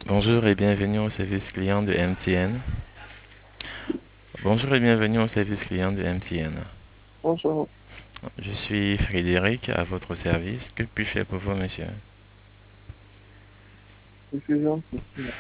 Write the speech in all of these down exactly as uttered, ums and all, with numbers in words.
Bonjour et bienvenue au service client de M T N. Bonjour et bienvenue au service client de M T N. Bonjour, Je suis Frédéric à votre service. Que puis-je faire pour vous, monsieur? je suis gentil.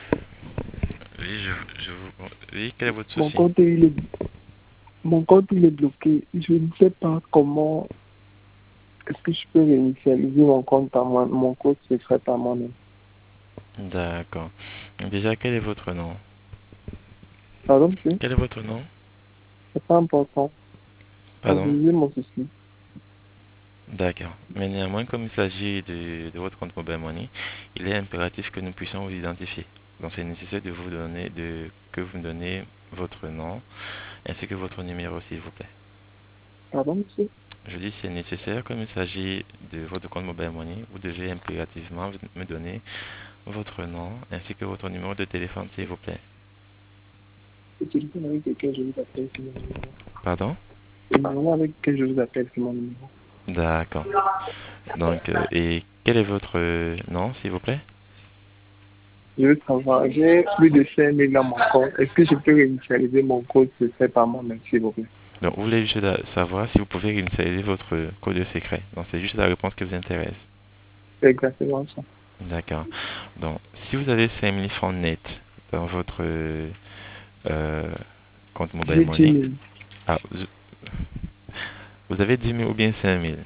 Oui, je, je vous... Oui, quel est votre Mon souci? compte, il est, mon compte, il est bloqué. Je ne sais pas comment est-ce que je peux réinitialiser mon compte à moi, mon code secret à moi-même. D'accord. Déjà, quel est votre nom? Pardon, monsieur, Quel est votre nom? c'est pas important. Pardon? Envisagez mon souci. D'accord. Mais néanmoins, comme il s'agit de, de votre compte Mobile Money, il est impératif que nous puissions vous identifier. Donc, c'est nécessaire de vous donner, de, que vous me donnez votre nom ainsi que votre numéro, s'il vous plaît. Pardon, monsieur, Je dis c'est nécessaire, comme il s'agit de votre compte Mobile Money, vous devez impérativement me donner votre nom ainsi que votre numéro de téléphone, s'il vous plaît. c'est téléphone avec lequel je vous appelle, c'est mon numéro. Pardon? C'est le numéro avec lequel je vous appelle, c'est mon numéro. D'accord. Donc, euh, et quel est votre euh, nom, s'il vous plaît? Je veux savoir, j'ai plus de cinq mille dans mon compte. Est-ce que je peux réinitialiser mon code secret par moi-même, s'il vous plaît? Donc, vous voulez juste la- savoir si vous pouvez initialiser votre code secret. Donc, c'est juste la réponse qui vous intéresse. C'est exactement ça. D'accord. Donc, si vous avez cinq mille francs net dans votre euh, euh, compte Mobile J'ai dix Money, mille. ah, vous vous avez dix mille ou bien cinq mille.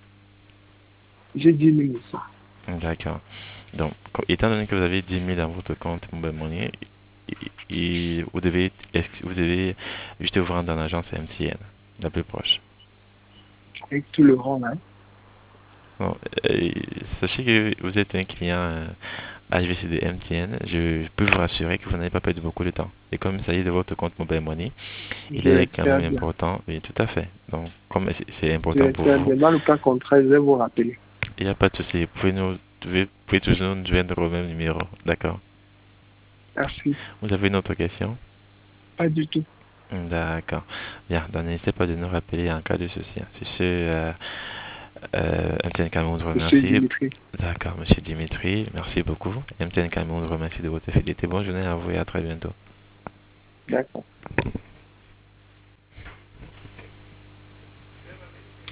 J'ai dix mille aussi. D'accord. Donc, co- étant donné que vous avez dix mille dans votre compte Mobile Money, et, et vous devez, ex- vous devez juste vous rendre dans l'agence M T N, la plus proche. Avec tout le rang, là. Bon, euh, sachez que vous êtes un client euh, H V C de M T N. Je peux vous rassurer que vous n'allez pas perdre beaucoup de temps. Et comme il s'agit de votre compte Mobile Money, il Je est quand l'espère même bien. important. Oui, tout à fait. Donc, comme c'est c'est Je important pour l'espère vous, bien. Dans le cas contraire, je vais vous rappeler. il n'y a pas de souci. Vous pouvez, nous, vous pouvez vous pouvez toujours nous joindre au même numéro. D'accord. Merci. Vous avez une autre question? Pas du tout. D'accord. Bien, donc n'hésitez pas de nous rappeler en cas de souci. Sur ce, euh, euh, M T N Cameroun vous Monsieur remercie. Dimitri. D'accord, monsieur Dimitri, merci beaucoup. M T N Cameroun vous remercie de votre fidélité. Bonne journée à vous et à très bientôt. D'accord.